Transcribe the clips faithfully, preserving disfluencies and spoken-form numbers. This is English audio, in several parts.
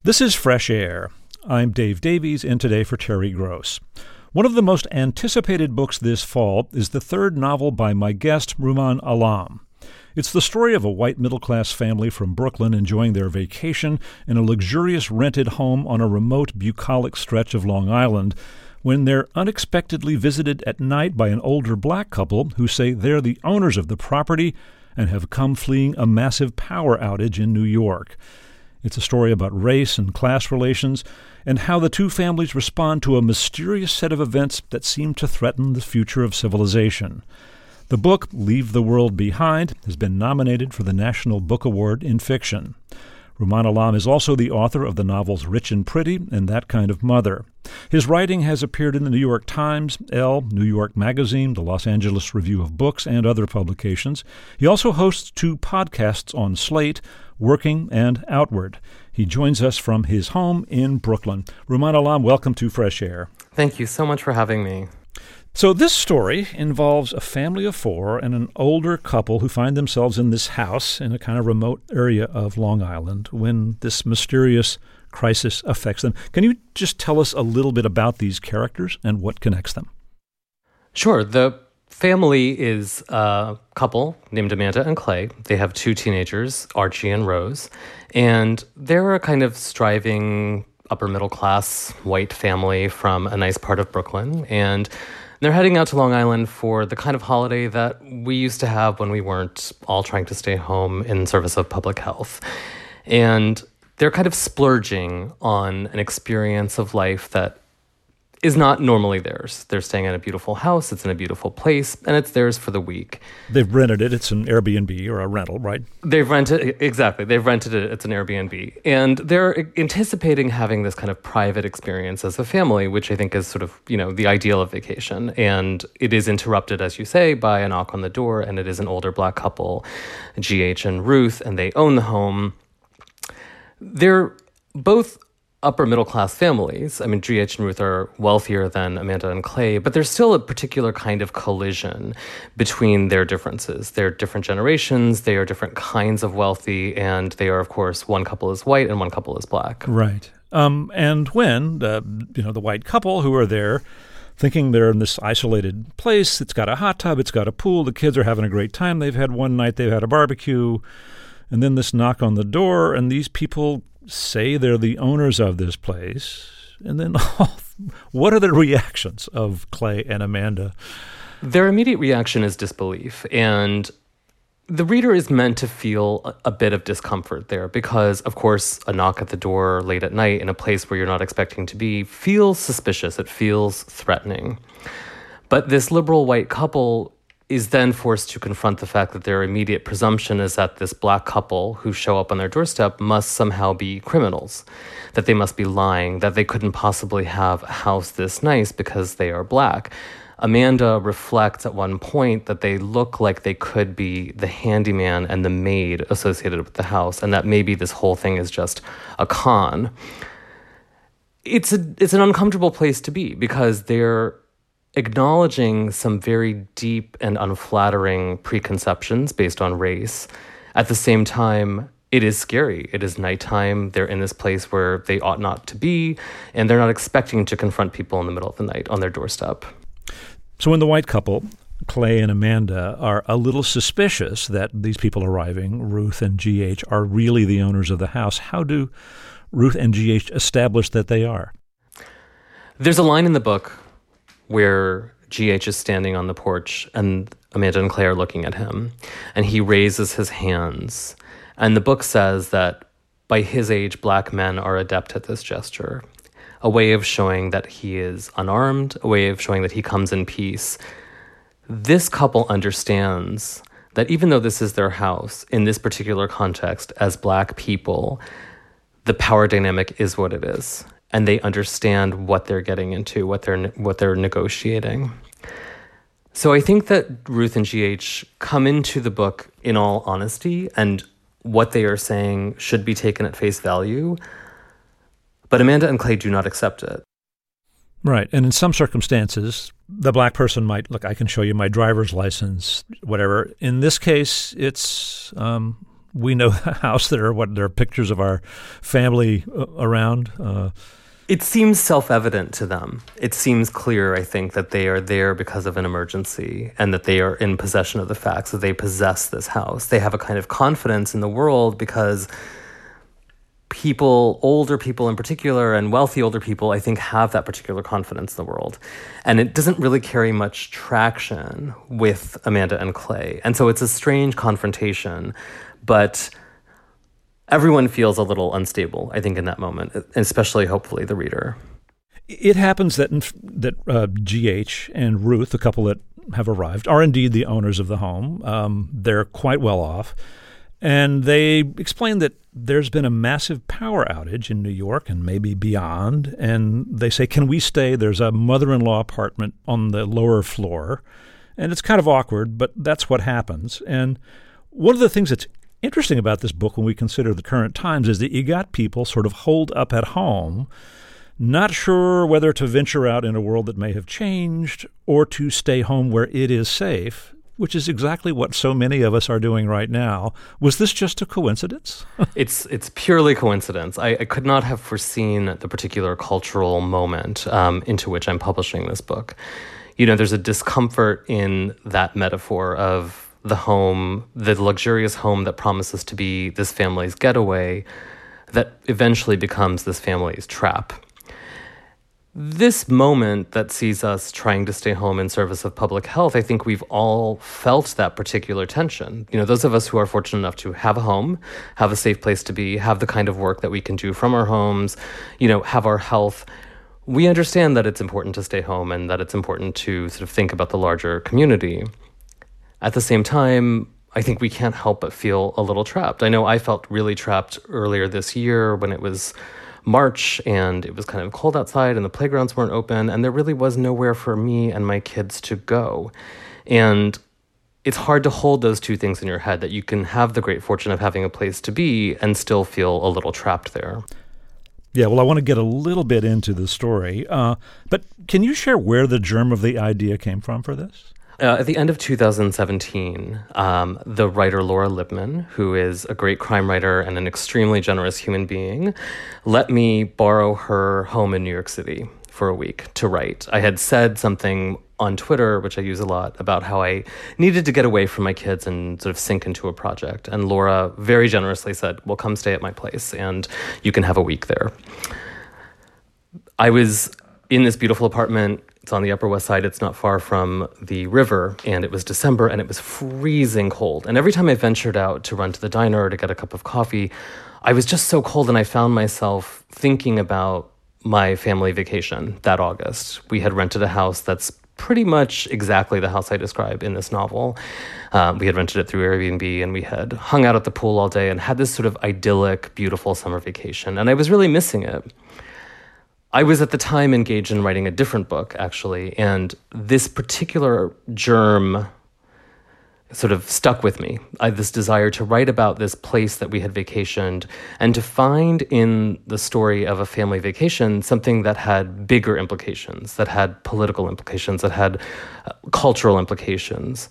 This is Fresh Air. I'm Dave Davies, in today for Terry Gross. One of the most anticipated books this fall is the third novel by my guest, Rumaan Alam. It's the story of a white middle-class family from Brooklyn enjoying their vacation in a luxurious rented home on a remote, bucolic stretch of Long Island when they're unexpectedly visited at night by an older black couple who say they're the owners of the property and have come fleeing a massive power outage in New York. It's a story about race and class relations and how the two families respond to a mysterious set of events that seem to threaten the future of civilization. The book, Leave the World Behind, has been nominated for the National Book Award in Fiction. Rumaan Alam is also the author of the novels Rich and Pretty and That Kind of Mother. His writing has appeared in the New York Times, Elle, New York Magazine, the Los Angeles Review of Books, and other publications. He also hosts two podcasts on Slate, Working and Outward. He joins us from his home in Brooklyn. Rumaan Alam, welcome to Fresh Air. Thank you so much for having me. So this story involves a family of four and an older couple who find themselves in this house in a kind of remote area of Long Island when this mysterious crisis affects them. Can you just tell us a little bit about these characters and what connects them? Sure. The family is a couple named Amanda and Clay. They have two teenagers, Archie and Rose, and they're a kind of striving upper middle class white family from a nice part of Brooklyn, and they're heading out to Long Island for the kind of holiday that we used to have when we weren't all trying to stay home in service of public health. And they're kind of splurging on an experience of life that is not normally theirs. They're staying in a beautiful house, it's in a beautiful place, and it's theirs for the week. They've rented it. It's an Airbnb or a rental, right? They've rented, exactly. They've rented it. It's an Airbnb. And they're anticipating having this kind of private experience as a family, which I think is sort of, you know, the ideal of vacation. And it is interrupted, as you say, by a knock on the door, and it is an older black couple, G H and Ruth, and they own the home. They're both upper middle class families. I mean, G H and Ruth are wealthier than Amanda and Clay, but there's still a particular kind of collision between their differences. They're different generations, they are different kinds of wealthy, and they are, of course, one couple is white and one couple is black. Right. Um, and when, uh, you know, the white couple who are there thinking they're in this isolated place, it's got a hot tub, it's got a pool, the kids are having a great time, they've had one night, they've had a barbecue, and then this knock on the door, and these people say they're the owners of this place, and then what are the reactions of Clay and Amanda? Their immediate reaction is disbelief, and the reader is meant to feel a, a bit of discomfort there because, of course, a knock at the door late at night in a place where you're not expecting to be feels suspicious, it feels threatening. But this liberal white couple is then forced to confront the fact that their immediate presumption is that this black couple who show up on their doorstep must somehow be criminals, that they must be lying, that they couldn't possibly have a house this nice because they are black. Amanda reflects at one point that they look like they could be the handyman and the maid associated with the house, and that maybe this whole thing is just a con. It's a, it's an uncomfortable place to be because they're acknowledging some very deep and unflattering preconceptions based on race. At the same time, it is scary. It is nighttime. They're in this place where they ought not to be, and they're not expecting to confront people in the middle of the night on their doorstep. So when the white couple, Clay and Amanda, are a little suspicious that these people arriving, Ruth and G H, are really the owners of the house, how do Ruth and G H establish that they are? There's a line in the book where G H is standing on the porch and Amanda and Clay are looking at him, and he raises his hands. And the book says that by his age, black men are adept at this gesture, a way of showing that he is unarmed, a way of showing that he comes in peace. This couple understands that even though this is their house, in this particular context, as black people, the power dynamic is what it is. And they understand what they're getting into, what they're what they're negotiating. So I think that Ruth and G H come into the book in all honesty, and what they are saying should be taken at face value. But Amanda and Clay do not accept it. Right. And in some circumstances, the black person might, look, I can show you my driver's license, whatever. In this case, it's, um, we know the house. There are what there are pictures of our family uh, around. Uh, It seems self-evident to them. It seems clear, I think, that they are there because of an emergency and that they are in possession of the facts, that they possess this house. They have a kind of confidence in the world because people, older people in particular, and wealthy older people, I think, have that particular confidence in the world. And it doesn't really carry much traction with Amanda and Clay. And so it's a strange confrontation, but everyone feels a little unstable, I think, in that moment, especially, hopefully, the reader. It happens that that uh, G H and Ruth, the couple that have arrived, are indeed the owners of the home. Um, they're quite well off. And they explain that there's been a massive power outage in New York and maybe beyond. And they say, can we stay? There's a mother-in-law apartment on the lower floor. And it's kind of awkward, but that's what happens. And one of the things that's interesting about this book when we consider the current times is that you got people sort of holed up at home, not sure whether to venture out in a world that may have changed or to stay home where it is safe, which is exactly what so many of us are doing right now. Was this just a coincidence? it's it's purely coincidence. I, I could not have foreseen the particular cultural moment um, into which I'm publishing this book. You know, there's a discomfort in that metaphor of the home, the luxurious home that promises to be this family's getaway that eventually becomes this family's trap. This moment that sees us trying to stay home in service of public health, I think we've all felt that particular tension. You know, those of us who are fortunate enough to have a home, have a safe place to be, have the kind of work that we can do from our homes, you know, have our health, we understand that it's important to stay home and that it's important to sort of think about the larger community. At the same time, I think we can't help but feel a little trapped. I know I felt really trapped earlier this year when it was March and it was kind of cold outside and the playgrounds weren't open and there really was nowhere for me and my kids to go. And it's hard to hold those two things in your head, that you can have the great fortune of having a place to be and still feel a little trapped there. Yeah, well, I want to get a little bit into the story, uh, but can you share where the germ of the idea came from for this? Uh, at the end of two thousand seventeen, um, the writer Laura Lipman, who is a great crime writer and an extremely generous human being, let me borrow her home in New York City for a week to write. I had said something on Twitter, which I use a lot, about how I needed to get away from my kids and sort of sink into a project. And Laura very generously said, well, come stay at my place and you can have a week there. I was in this beautiful apartment. It's on the Upper West Side. It's not far from the river, and it was December, and it was freezing cold. And every time I ventured out to run to the diner to get a cup of coffee, I was just so cold, and I found myself thinking about my family vacation that August. We had rented a house that's pretty much exactly the house I describe in this novel. Um, we had rented it through Airbnb, and we had hung out at the pool all day and had this sort of idyllic, beautiful summer vacation, and I was really missing it. I was at the time engaged in writing a different book, actually, and this particular germ sort of stuck with me. I had this desire to write about this place that we had vacationed and to find in the story of a family vacation something that had bigger implications, that had political implications, that had uh, cultural implications.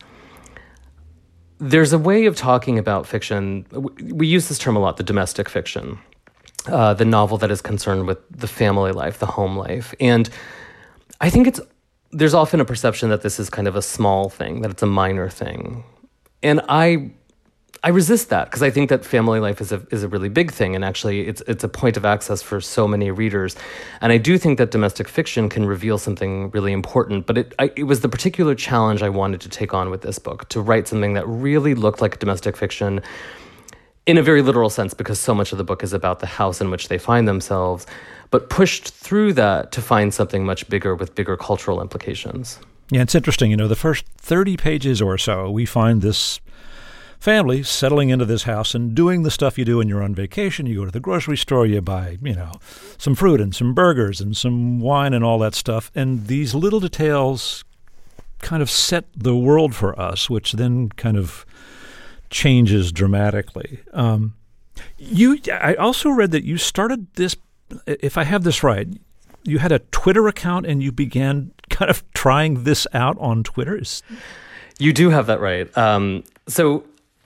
There's a way of talking about fiction. We use this term a lot, the domestic fiction. Uh, the novel that is concerned with the family life, the home life. And I think it's there's often a perception that this is kind of a small thing, that it's a minor thing. And I I resist that because I think that family life is a is a really big thing, and actually it's it's a point of access for so many readers. And I do think that domestic fiction can reveal something really important, but it I, it was the particular challenge I wanted to take on with this book, to write something that really looked like domestic fiction in a very literal sense, because so much of the book is about the house in which they find themselves, but pushed through that to find something much bigger with bigger cultural implications. Yeah, it's interesting. You know, the first thirty pages or so, we find this family settling into this house and doing the stuff you do when you're on vacation. You go to the grocery store, you buy, you know, some fruit and some burgers and some wine and all that stuff. And these little details kind of set the world for us, which then kind of changes dramatically. Um, you, I also read that you started this, if I have this right, you had a Twitter account and you began kind of trying this out on Twitter. You do have that right. Um, so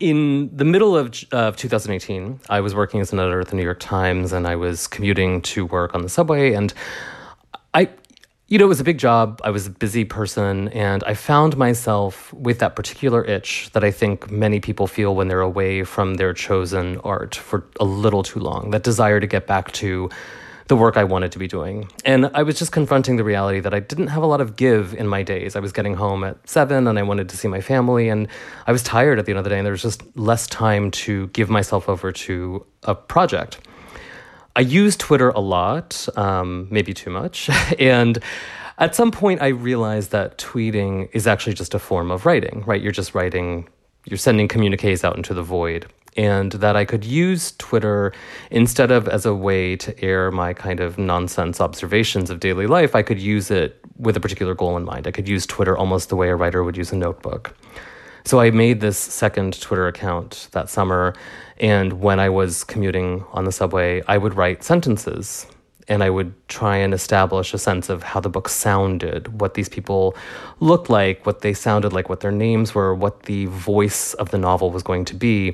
In the middle of, of two thousand eighteen, I was working as an editor at the New York Times, and I was commuting to work on the subway. And I, you know, it was a big job. I was a busy person, and I found myself with that particular itch that I think many people feel when they're away from their chosen art for a little too long, that desire to get back to the work I wanted to be doing. And I was just confronting the reality that I didn't have a lot of give in my days. I was getting home at seven and I wanted to see my family, and I was tired at the end of the day, and there was just less time to give myself over to a project. I use Twitter a lot, um, maybe too much. And at some point I realized that tweeting is actually just a form of writing, right? You're just writing, you're sending communiques out into the void. And that I could use Twitter instead of as a way to air my kind of nonsense observations of daily life. I could use it with a particular goal in mind. I could use Twitter almost the way a writer would use a notebook. So I made this second Twitter account that summer, and when I was commuting on the subway, I would write sentences, and I would try and establish a sense of how the book sounded, what these people looked like, what they sounded like, what their names were, what the voice of the novel was going to be.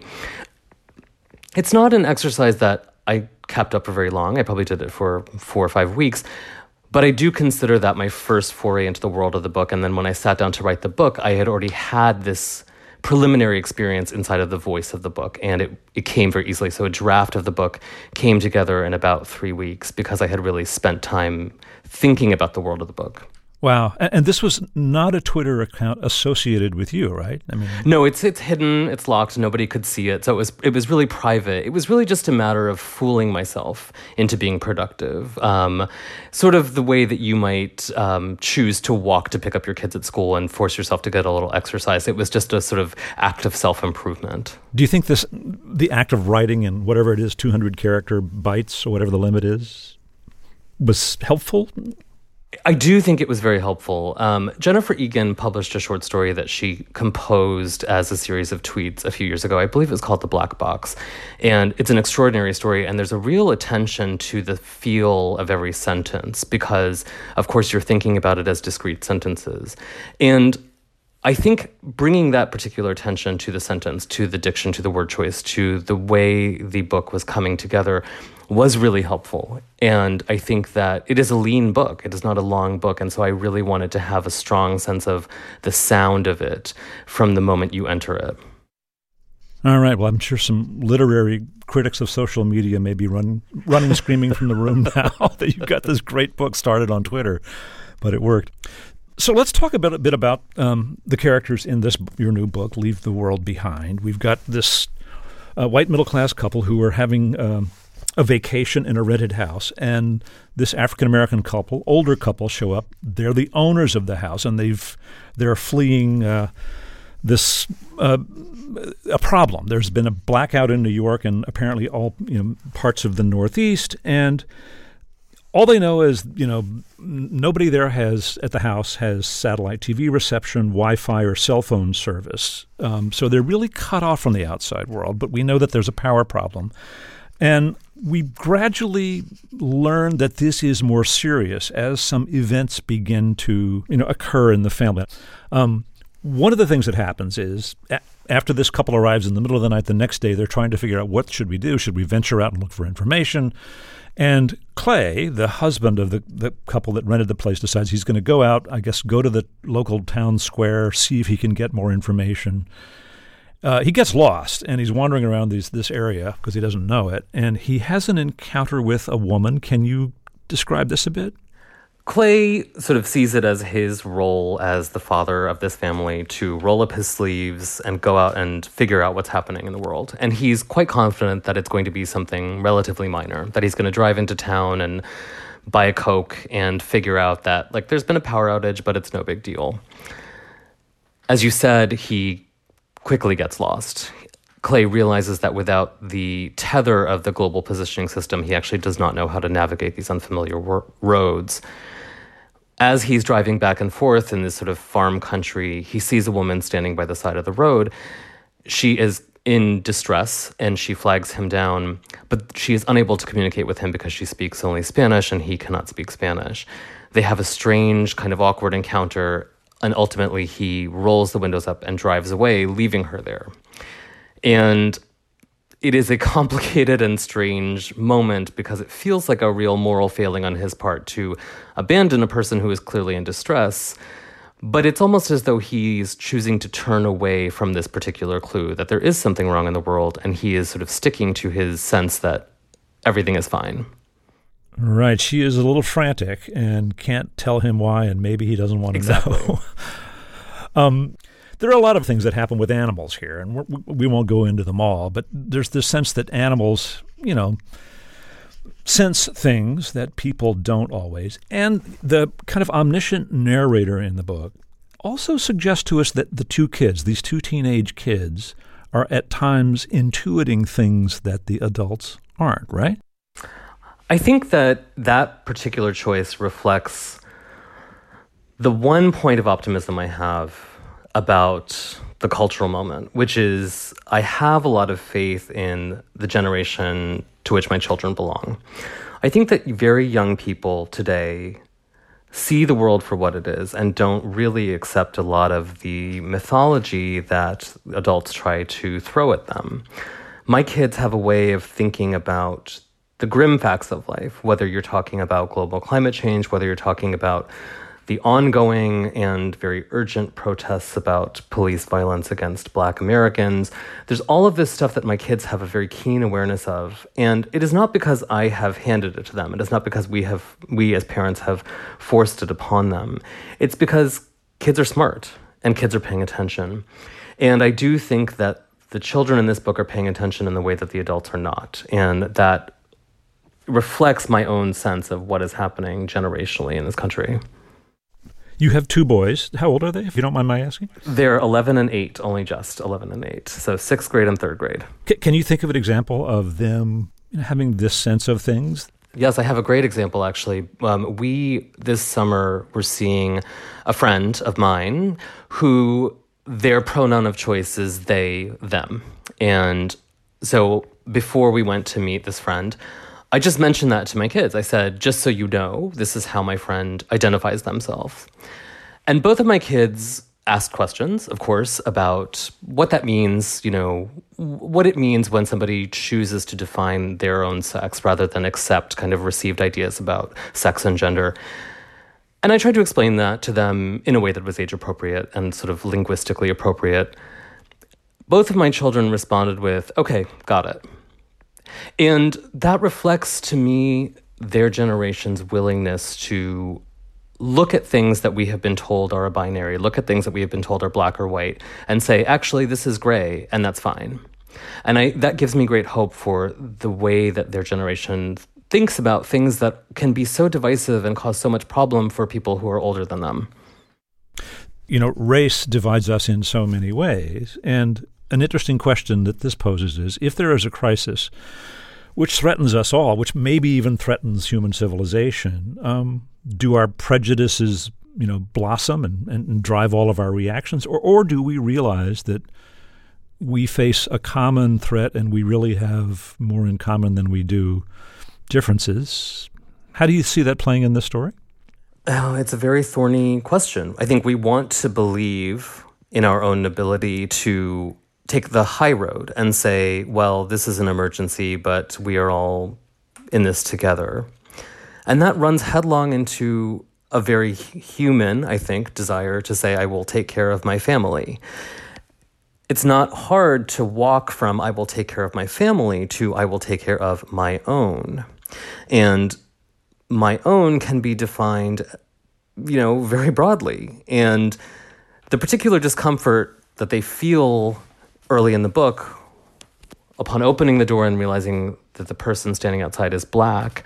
It's not an exercise that I kept up for very long. I probably did it for four or five weeks. But I do consider that my first foray into the world of the book. And then when I sat down to write the book, I had already had this preliminary experience inside of the voice of the book. And it, it came very easily. So a draft of the book came together in about three weeks because I had really spent time thinking about the world of the book. Wow. And this was not a Twitter account associated with you, right? I mean, no, it's it's hidden, it's locked, nobody could see it. So it was it was really private. It was really just a matter of fooling myself into being productive. Um, sort of the way that you might um, choose to walk to pick up your kids at school and force yourself to get a little exercise. It was just a sort of act of self-improvement. Do you think this, the act of writing in whatever it is, two hundred character bytes or whatever the limit is, was helpful? I do think it was very helpful. Um, Jennifer Egan published a short story that she composed as a series of tweets a few years ago. I believe it was called The Black Box. And it's an extraordinary story. And there's a real attention to the feel of every sentence because, of course, you're thinking about it as discrete sentences. And I think bringing that particular attention to the sentence, to the diction, to the word choice, to the way the book was coming together was really helpful. And I think that it is a lean book. It is not a long book. And so I really wanted to have a strong sense of the sound of it from the moment you enter it. All right. Well, I'm sure some literary critics of social media may be run, running screaming from the room now that you got this great book started on Twitter, but it worked. So let's talk a bit, a bit about um, the characters in this your new book, Leave the World Behind. We've got this uh, white middle-class couple who are having um, a vacation in a rented house, and this African-American couple, older couple, show up. They're the owners of the house, and they've they're fleeing uh, this uh, a problem. There's been a blackout in New York and apparently all you know parts of the Northeast, and all they know is, you know, nobody there has, at the house, has satellite T V reception, Wi-Fi, or cell phone service. Um, so they're really cut off from the outside world, but we know that there's a power problem. And we gradually learn that this is more serious as some events begin to, you know, occur in the family. Um, one of the things that happens is a- after this couple arrives in the middle of the night, the next day they're trying to figure out what should we do. Should we venture out and look for information? And Clay, the husband of the, the couple that rented the place, decides he's going to go out, I guess, go to the local town square, see if he can get more information. Uh, he gets lost, and he's wandering around these, this area because he doesn't know it, and he has an encounter with a woman. Can you describe this a bit? Clay sort of sees it as his role as the father of this family to roll up his sleeves and go out and figure out what's happening in the world. And he's quite confident that it's going to be something relatively minor, that he's going to drive into town and buy a Coke and figure out that, like, there's been a power outage, but it's no big deal. As you said, he quickly gets lost. Clay realizes that without the tether of the global positioning system, he actually does not know how to navigate these unfamiliar wor- roads. As he's driving back and forth in this sort of farm country, he sees a woman standing by the side of the road. She is in distress, and she flags him down, but she is unable to communicate with him because she speaks only Spanish, and he cannot speak Spanish. They have a strange, kind of awkward encounter, and ultimately he rolls the windows up and drives away, leaving her there. And it is a complicated and strange moment because it feels like a real moral failing on his part to abandon a person who is clearly in distress. But it's almost as though he's choosing to turn away from this particular clue, that there is something wrong in the world, and he is sort of sticking to his sense that everything is fine. Right. She is a little frantic and can't tell him why, and maybe he doesn't want to exactly. know. um, there are a lot of things that happen with animals here, and we're, we won't go into them all, but there's this sense that animals, you know, sense things that people don't always. And the kind of omniscient narrator in the book also suggests to us that the two kids, these two teenage kids, are at times intuiting things that the adults aren't, right? I think that that particular choice reflects the one point of optimism I have about the cultural moment, which is I have a lot of faith in the generation to which my children belong. I think that very young people today see the world for what it is and don't really accept a lot of the mythology that adults try to throw at them. My kids have a way of thinking about the grim facts of life, whether you're talking about global climate change, whether you're talking about the ongoing and very urgent protests about police violence against Black Americans. There's all of this stuff that my kids have a very keen awareness of. And it is not because I have handed it to them. It is not because we have, we as parents have forced it upon them. It's because kids are smart and kids are paying attention. And I do think that the children in this book are paying attention in the way that the adults are not. And that reflects my own sense of what is happening generationally in this country. You have two boys. How old are they, if you don't mind my asking? They're eleven and eight, only just eleven and eight. So sixth grade and third grade. C- can you think of an example of them having this sense of things? Yes, I have a great example, actually. Um, we, this summer, were seeing a friend of mine who their pronoun of choice is they, them. And so before we went to meet this friend, I just mentioned that to my kids. I said, just so you know, this is how my friend identifies themselves. And both of my kids asked questions, of course, about what that means, you know, what it means when somebody chooses to define their own sex rather than accept kind of received ideas about sex and gender. And I tried to explain that to them in a way that was age appropriate and sort of linguistically appropriate. Both of my children responded with, okay, got it. And that reflects to me their generation's willingness to look at things that we have been told are a binary, look at things that we have been told are black or white, and say, actually, this is gray, and that's fine. And I that gives me great hope for the way that their generation thinks about things that can be so divisive and cause so much problem for people who are older than them. You know, race divides us in so many ways, and an interesting question that this poses is, if there is a crisis which threatens us all, which maybe even threatens human civilization, um, do our prejudices, you know, blossom and, and drive all of our reactions? Or, or do we realize that we face a common threat and we really have more in common than we do differences? How do you see that playing in this story? Oh, it's a very thorny question. I think we want to believe in our own ability to take the high road and say, well, this is an emergency, but we are all in this together. And that runs headlong into a very human, I think, desire to say, I will take care of my family. It's not hard to walk from I will take care of my family to I will take care of my own. And my own can be defined, you know, very broadly. And the particular discomfort that they feel early in the book, upon opening the door and realizing that the person standing outside is black,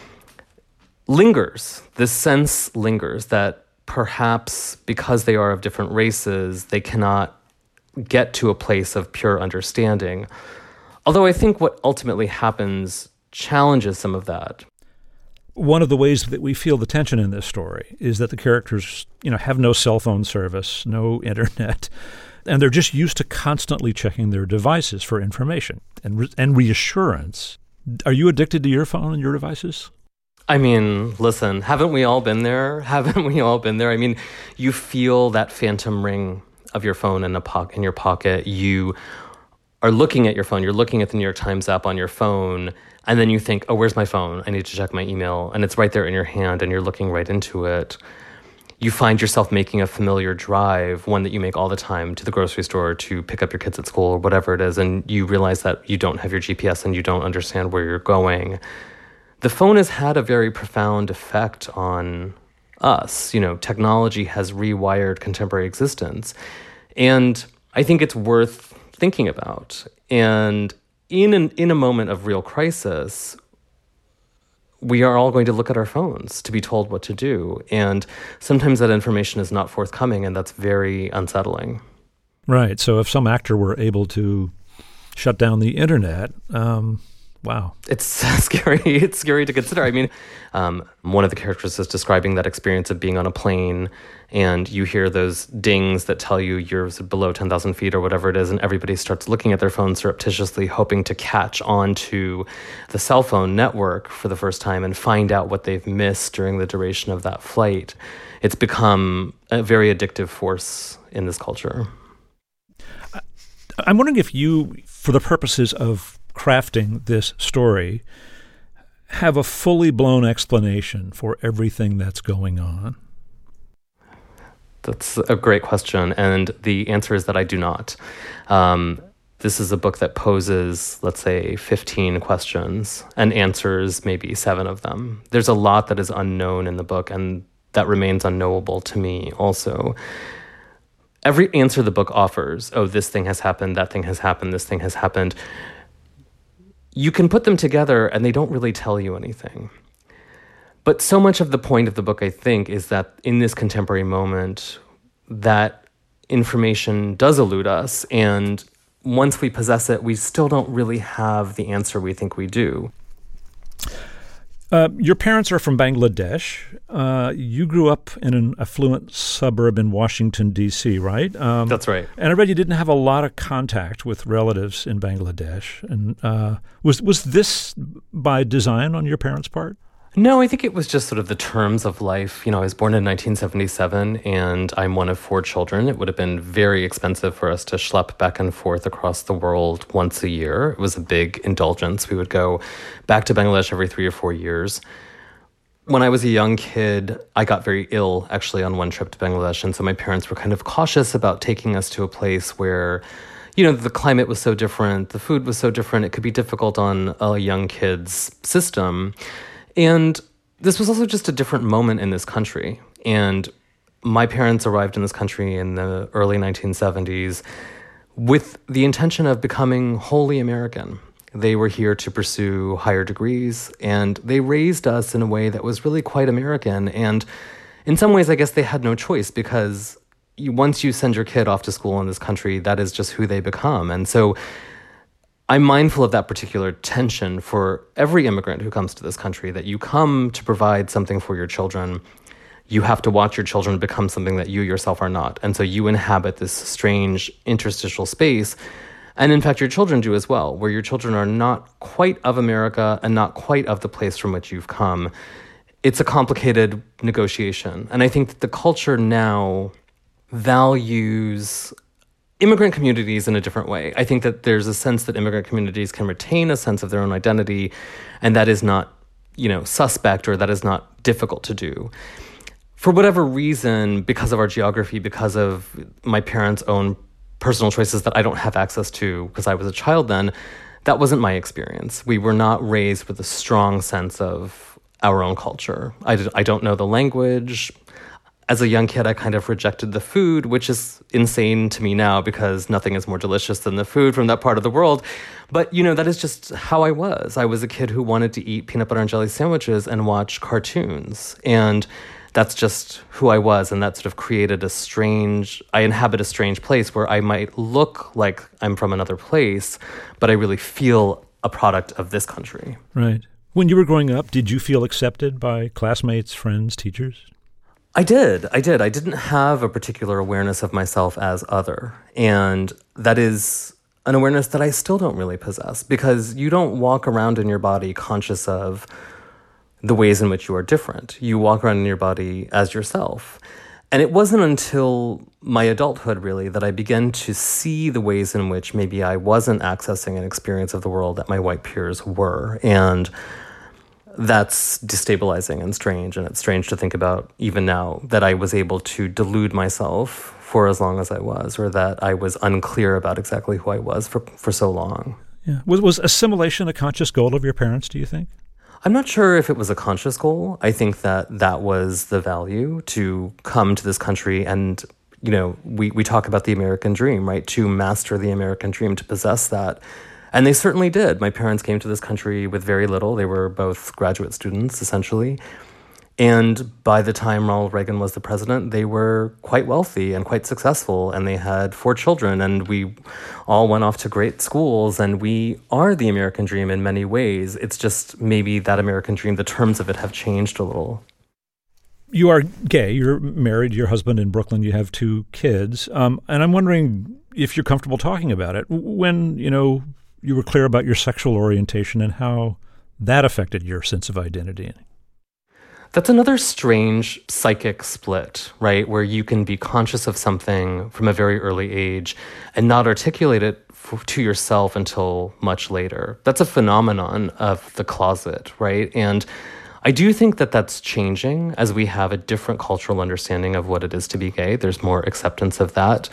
lingers. This sense lingers that perhaps because they are of different races, they cannot get to a place of pure understanding. Although I think what ultimately happens challenges some of that. One of the ways that we feel the tension in this story is that the characters, you know, have no cell phone service, no internet, and they're just used to constantly checking their devices for information and re- and reassurance. Are you addicted to your phone and your devices? I mean, listen, haven't we all been there? Haven't we all been there? I mean, you feel that phantom ring of your phone in a po- in your pocket. You are looking at your phone, you're looking at the New York Times app on your phone, and then you think, oh, where's my phone? I need to check my email. And it's right there in your hand, and you're looking right into it. You find yourself making a familiar drive, one that you make all the time, to the grocery store to pick up your kids at school or whatever it is, and you realize that you don't have your G P S and you don't understand where you're going. The phone has had a very profound effect on us. You know, technology has rewired contemporary existence. And I think it's worth thinking about. And in an, in a moment of real crisis, we are all going to look at our phones to be told what to do. And sometimes that information is not forthcoming, and that's very unsettling. Right. So if some actor were able to shut down the internet, um, wow. It's scary. It's scary to consider. I mean, um, one of the characters is describing that experience of being on a plane, and you hear those dings that tell you you're below ten thousand feet or whatever it is, and everybody starts looking at their phones surreptitiously, hoping to catch on to the cell phone network for the first time and find out what they've missed during the duration of that flight. It's become a very addictive force in this culture. I'm wondering if you, for the purposes of crafting this story, have a fully blown explanation for everything that's going on. That's a great question, and the answer is that I do not. Um, this is a book that poses, let's say, fifteen questions and answers maybe seven of them. There's a lot that is unknown in the book, and that remains unknowable to me also. Every answer the book offers, oh, this thing has happened, that thing has happened, this thing has happened, you can put them together and they don't really tell you anything. But so much of the point of the book, I think, is that in this contemporary moment, that information does elude us. And once we possess it, we still don't really have the answer we think we do. Uh, your parents are from Bangladesh. Uh, you grew up in an affluent suburb in Washington, D C, right? Um, That's right. And I read you didn't have a lot of contact with relatives in Bangladesh. And uh, was was this by design on your parents' part? No, I think it was just sort of the terms of life. You know, I was born in nineteen seventy-seven, and I'm one of four children. It would have been very expensive for us to schlep back and forth across the world once a year. It was a big indulgence. We would go back to Bangladesh every three or four years. When I was a young kid, I got very ill, actually, on one trip to Bangladesh, and so my parents were kind of cautious about taking us to a place where, you know, the climate was so different, the food was so different, it could be difficult on a young kid's system. And this was also just a different moment in this country. And my parents arrived in this country in the early nineteen seventies with the intention of becoming wholly American. They were here to pursue higher degrees, and they raised us in a way that was really quite American. And in some ways, I guess they had no choice, because you, once you send your kid off to school in this country, that is just who they become. And so I'm mindful of that particular tension for every immigrant who comes to this country, that you come to provide something for your children. You have to watch your children become something that you yourself are not. And so you inhabit this strange interstitial space. And in fact, your children do as well, where your children are not quite of America and not quite of the place from which you've come. It's a complicated negotiation. And I think that the culture now values immigrant communities in a different way. I think that there's a sense that immigrant communities can retain a sense of their own identity, and that is not, you know, suspect, or that is not difficult to do. For whatever reason, because of our geography, because of my parents' own personal choices that I don't have access to because I was a child then, that wasn't my experience. We were not raised with a strong sense of our own culture. I, did, I don't know the language. As a young kid, I kind of rejected the food, which is insane to me now, because nothing is more delicious than the food from that part of the world. But, you know, that is just how I was. I was a kid who wanted to eat peanut butter and jelly sandwiches and watch cartoons. And that's just who I was. And that sort of created a strange, I inhabit a strange place where I might look like I'm from another place, but I really feel a product of this country. Right. When you were growing up, did you feel accepted by classmates, friends, teachers? I did. I did. I didn't have a particular awareness of myself as other. And that is an awareness that I still don't really possess, because you don't walk around in your body conscious of the ways in which you are different. You walk around in your body as yourself. And it wasn't until my adulthood, really, that I began to see the ways in which maybe I wasn't accessing an experience of the world that my white peers were. And that's destabilizing and strange. And it's strange to think about even now that I was able to delude myself for as long as I was, or that I was unclear about exactly who I was for, for so long. Yeah. Was, was assimilation a conscious goal of your parents, do you think? I'm not sure if it was a conscious goal. I think that that was the value, to come to this country and, you know, we, we talk about the American dream, right? To master the American dream, to possess that. And they certainly did. My parents came to this country with very little. They were both graduate students, essentially. And by the time Ronald Reagan was the president, they were quite wealthy and quite successful, and they had four children, and we all went off to great schools, and we are the American dream in many ways. It's just maybe that American dream, the terms of it have changed a little. You are gay. You're married. Your husband in Brooklyn. You have two kids. Um, and I'm wondering if you're comfortable talking about it. When, you know, you were clear about your sexual orientation and how that affected your sense of identity. That's another strange psychic split, right? Where you can be conscious of something from a very early age and not articulate it f- to yourself until much later. That's a phenomenon of the closet, right? And I do think that that's changing as we have a different cultural understanding of what it is to be gay. There's more acceptance of that.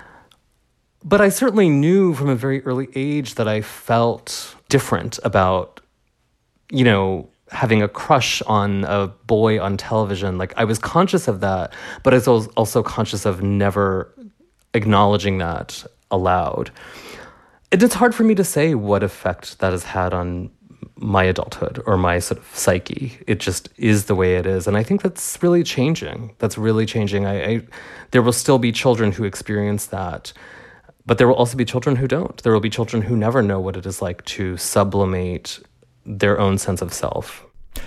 But I certainly knew from a very early age that I felt different about, you know, having a crush on a boy on television. Like, I was conscious of that, but I was also conscious of never acknowledging that aloud. And it's hard for me to say what effect that has had on my adulthood or my sort of psyche. It just is the way it is. And I think that's really changing. That's really changing. I, I there will still be children who experience that, but there will also be children who don't. There will be children who never know what it is like to sublimate their own sense of self.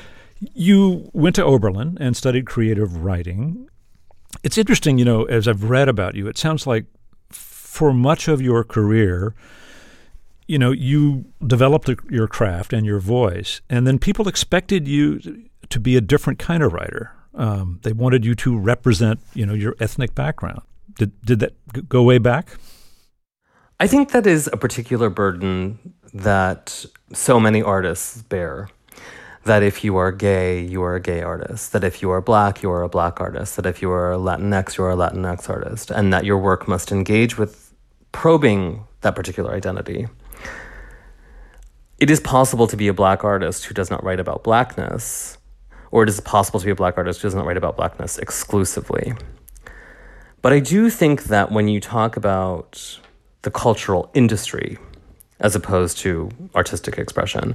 You went to Oberlin and studied creative writing. It's interesting, you know, as I've read about you, it sounds like for much of your career, you know, you developed your craft and your voice, and then people expected you to be a different kind of writer. Um, they wanted you to represent, you know, your ethnic background. Did did that go way back? I think that is a particular burden that so many artists bear. That if you are gay, you are a gay artist. That if you are black, you are a black artist. That if you are Latinx, you are a Latinx artist. And that your work must engage with probing that particular identity. It is possible to be a black artist who does not write about blackness, or it is possible to be a black artist who does not write about blackness exclusively. But I do think that when you talk about the cultural industry, as opposed to artistic expression,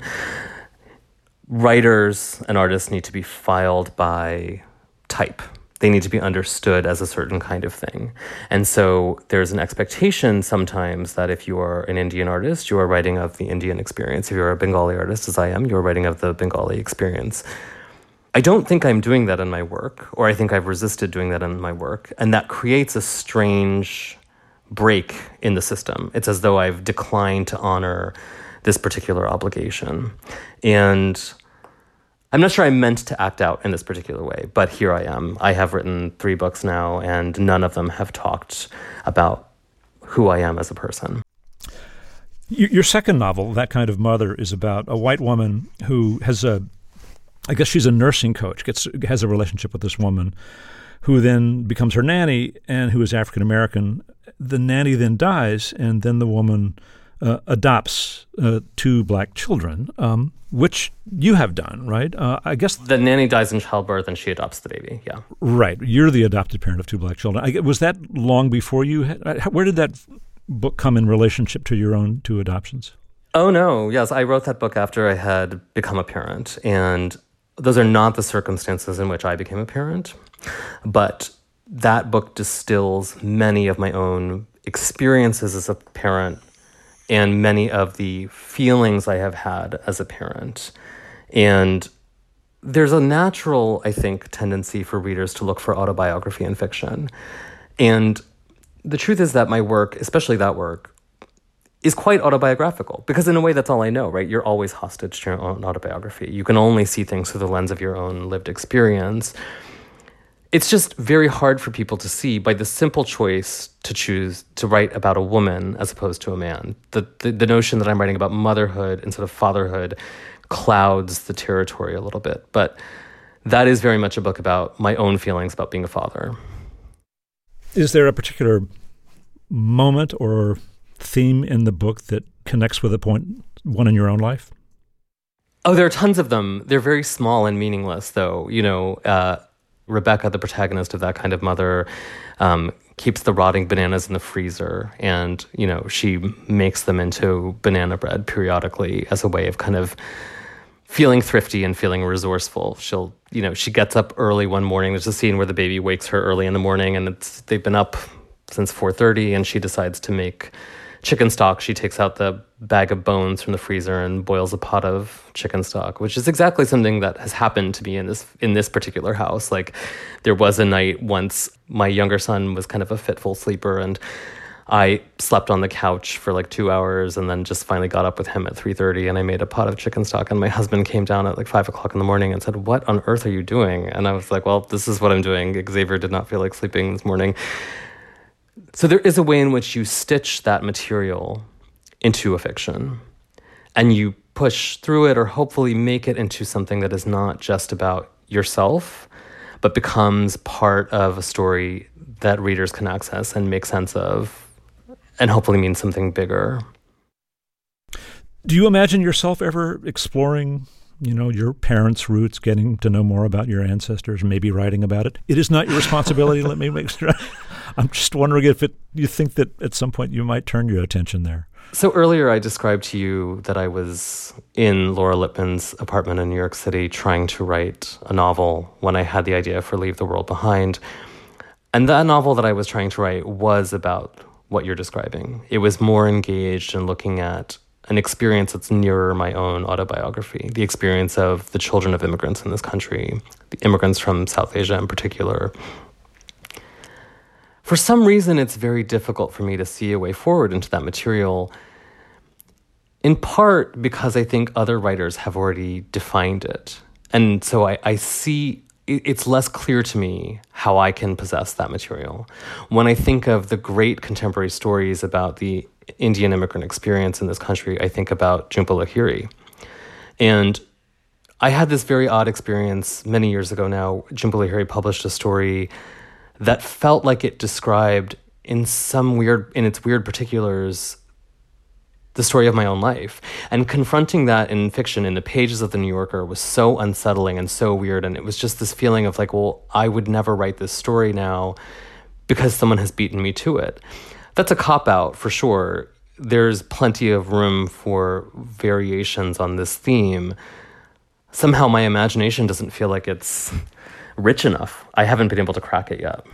writers and artists need to be filed by type. They need to be understood as a certain kind of thing. And so there's an expectation sometimes that if you are an Indian artist, you are writing of the Indian experience. If you're a Bengali artist, as I am, you're writing of the Bengali experience. I don't think I'm doing that in my work, or I think I've resisted doing that in my work. And that creates a strange break in the system. It's as though I've declined to honor this particular obligation. And I'm not sure I meant to act out in this particular way, but here I am. I have written three books now, and none of them have talked about who I am as a person. Your second novel, That Kind of Mother, is about a white woman who has a, I guess she's a nursing coach, gets has a relationship with this woman who then becomes her nanny and who is African American. The nanny then dies, and then the woman uh, adopts uh, two black children, um, which you have done, right? Uh, I guess the nanny dies in childbirth, and she adopts the baby. Yeah, right. You're the adopted parent of two black children. I, was that long before you had? Where did that book come in relationship to your own two adoptions? Oh no, yes, I wrote that book after I had become a parent, and those are not the circumstances in which I became a parent, but that book distills many of my own experiences as a parent and many of the feelings I have had as a parent. And there's a natural, I think, tendency for readers to look for autobiography in fiction. And the truth is that my work, especially that work, is quite autobiographical, because in a way that's all I know, right? You're always hostage to your own autobiography. You can only see things through the lens of your own lived experience. it's just very hard for people to see by the simple choice to choose to write about a woman as opposed to a man. The, the, the notion that I'm writing about motherhood instead of fatherhood clouds the territory a little bit. But that is very much a book about my own feelings about being a father. Is there a particular moment or theme in the book that connects with a point, one in your own life? Oh, there are tons of them. They're very small and meaningless, though. You know, uh, Rebecca, the protagonist of That Kind of Mother, um, keeps the rotting bananas in the freezer, and, you know, she makes them into banana bread periodically as a way of kind of feeling thrifty and feeling resourceful. She'll, you know, she gets up early one morning. There's a scene where the baby wakes her early in the morning, and it's they've been up since four thirty, and she decides to make chicken stock. She takes out the bag of bones from the freezer and boils a pot of chicken stock, which is exactly something that has happened to me in this in this particular house. Like, there was a night once my younger son was kind of a fitful sleeper, and I slept on the couch for like two hours and then just finally got up with him at three thirty, and I made a pot of chicken stock, and my husband came down at like five o'clock in the morning and said, "What on earth are you doing?" And I was like, well, this is what I'm doing. Xavier did not feel like sleeping this morning. So there is a way in which you stitch that material into a fiction, and you push through it or hopefully make it into something that is not just about yourself, but becomes part of a story that readers can access and make sense of, and hopefully means something bigger. Do you imagine yourself ever exploring, you know, your parents' roots, getting to know more about your ancestors, maybe writing about it? It is not your responsibility. Let me make sure. I'm just wondering if it, you think that at some point you might turn your attention there. So earlier I described to you that I was in Laura Lippman's apartment in New York City trying to write a novel when I had the idea for Leave the World Behind. And that novel that I was trying to write was about what you're describing. It was more engaged in looking at an experience that's nearer my own autobiography, the experience of the children of immigrants in this country, the immigrants from South Asia in particular. For some reason, it's very difficult for me to see a way forward into that material, in part because I think other writers have already defined it. And so I, I see it's less clear to me how I can possess that material. When I think of the great contemporary stories about the Indian immigrant experience in this country, I think about Jhumpa Lahiri. And I had this very odd experience many years ago now. Jhumpa Lahiri published a story that felt like it described in some weird, in its weird particulars, the story of my own life. And confronting that in fiction in the pages of The New Yorker was so unsettling and so weird. And it was just this feeling of like, well, I would never write this story now because someone has beaten me to it. That's a cop-out for sure. There's plenty of room for variations on this theme. Somehow my imagination doesn't feel like it's rich enough. I haven't been able to crack it yet.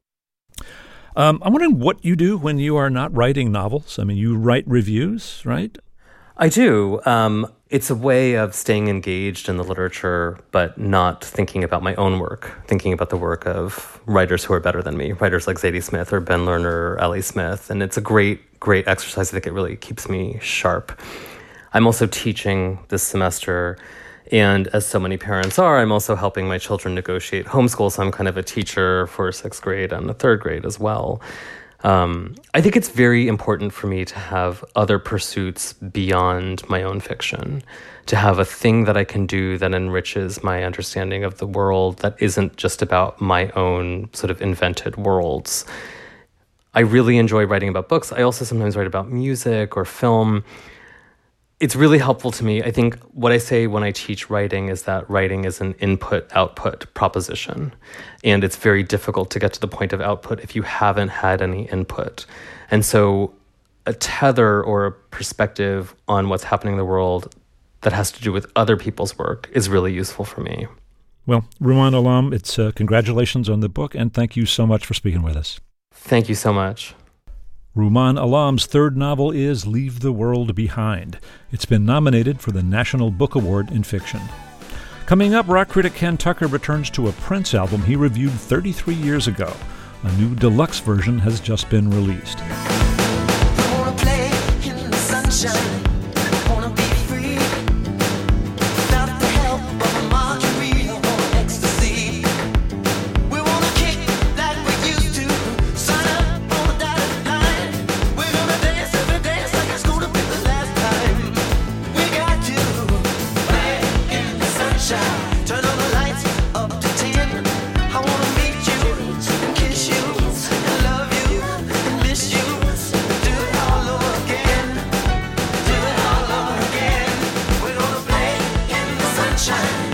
Um, I'm wondering what you do when you are not writing novels. I mean, you write reviews, right? I do. Um, it's a way of staying engaged in the literature, but not thinking about my own work, thinking about the work of writers who are better than me, writers like Zadie Smith or Ben Lerner or Ellie Smith. And it's a great, great exercise. I think it really keeps me sharp. I'm also teaching this semester, and as so many parents are, I'm also helping my children negotiate homeschool, so I'm kind of a teacher for sixth grade and the third grade as well. Um, I think it's very important for me to have other pursuits beyond my own fiction, to have a thing that I can do that enriches my understanding of the world that isn't just about my own sort of invented worlds. I really enjoy writing about books. I also sometimes write about music or film. It's really helpful to me. I think what I say when I teach writing is that writing is an input-output proposition. And it's very difficult to get to the point of output if you haven't had any input. And so a tether or a perspective on what's happening in the world that has to do with other people's work is really useful for me. Well, Rumaan Alam, it's uh, congratulations on the book, and thank you so much for speaking with us. Thank you so much. Rumaan Alam's third novel is Leave the World Behind. It's been nominated for the National Book Award in Fiction. Coming up, rock critic Ken Tucker returns to a Prince album he reviewed thirty-three years ago. A new deluxe version has just been released. I wanna play in the sunshine. I wanna be free. Without the help of a margarita or ecstasy. We wanna sunshine.